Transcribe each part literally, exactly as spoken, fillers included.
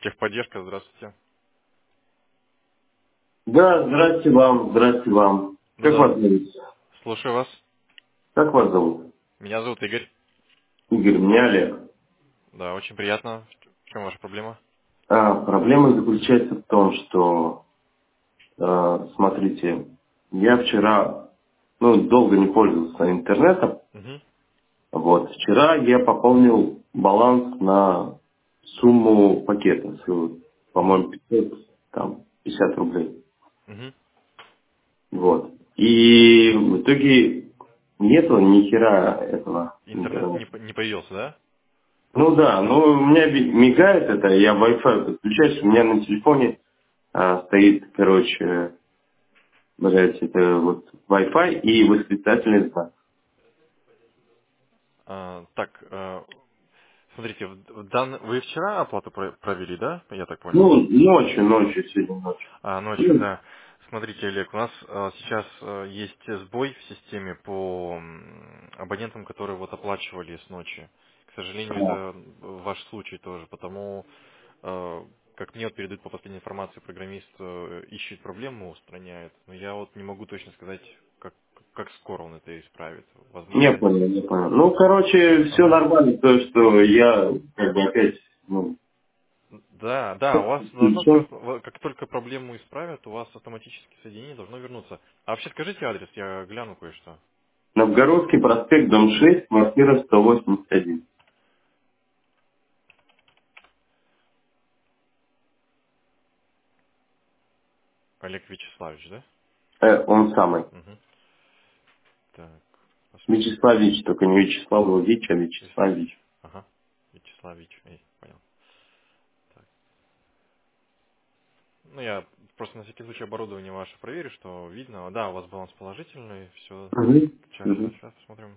Техподдержка, здравствуйте. Да, здрасте вам, здрасте вам. Как Да, вас зовут? слушаю вас. Как вас зовут? Меня зовут Игорь. Игорь, меня Олег. Да, очень приятно. В чем ваша проблема? А, проблема заключается в том, что, э, смотрите, я вчера, ну, долго не пользовался интернетом. Угу, Вот, вчера я пополнил баланс на сумму пакета, с, угу, по-моему, пятьсот, там, пятьдесят рублей. угу. Вот. И в итоге нету ни хера этого Интернет интернета. не, по- не появился, да? Ну да, ну у меня би- мигает это, я Wi-Fi подключаюсь, у меня на телефоне а, стоит, короче, блядь, это вот Wi-Fi и восклицательный знак. А, так, э, смотрите, в- в дан- вы вчера оплату про- провели, да? Я так понял. Ну, ночью, ночью, сегодня ночью. А, ночью, Ну, да. Смотрите, Олег, у нас э, сейчас э, есть сбой в системе по м, абонентам, которые вот оплачивали с ночи. К сожалению, а, это ваш случай тоже, потому э, как мне вот передают по последней информации, программист э, ищет проблему, устраняет. Но я вот не могу точно сказать, как, как скоро он это исправит. не Возможно, понял, не понял. Ну, короче, все ага. нормально, то, что я как бы опять, ну, Да, да, у вас должно включен. просто, во- как только проблему исправят, у вас автоматически соединение должно вернуться. А вообще скажите адрес, я гляну кое-что. Новгородский проспект, дом шесть, квартира сто восемьдесят один. Олег Вячеславович, да? Э, он самый. Угу. Так, посмотрим. Вячеславич, только не Вячеславович, а Вячеславич. Вячеславович. Ага. Вячеславович. Эй, понял. Так. Ну, я просто на всякий случай оборудование ваше проверю, что видно. Да, у вас баланс положительный, все. Угу. Сейчас, Угу. сейчас, сейчас посмотрим.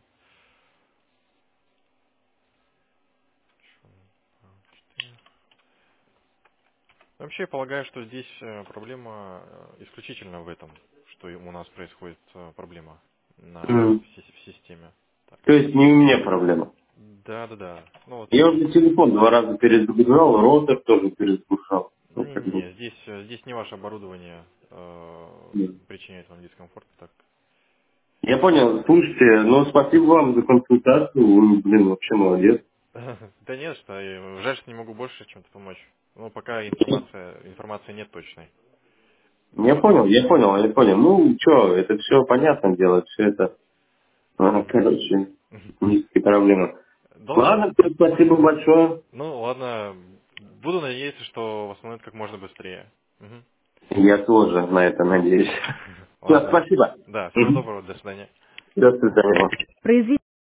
Вообще, я полагаю, что здесь э, проблема э, исключительно в этом, что и у нас происходит э, проблема на, Мгм. в, си- в системе. Так. То есть не у меня проблема. Да, да, да. Ну вот, Я уже телефон два раза перезагружал, роутер тоже перезагружал. Ну, как бы. не-не-не, здесь, э, здесь не ваше оборудование э, Мгм. причиняет вам дискомфорт. Так. Я понял. Слушайте, ну спасибо вам за консультацию. Вы, блин, вообще молодец. Да нет, что, и жаль, что не могу больше чем-то помочь. Ну, пока информация, информации нет точной. Я Вот. понял, я понял, я понял. Ну, что, это все понятно дело, все это, а, короче, никакие проблемы. Должно... Ладно, спасибо большое. Ну, ладно, буду надеяться, что восстановят как можно быстрее. Мгм. Я тоже на это надеюсь. Все, Ладно. спасибо. Да, всего Мгм. доброго, до свидания. До свидания.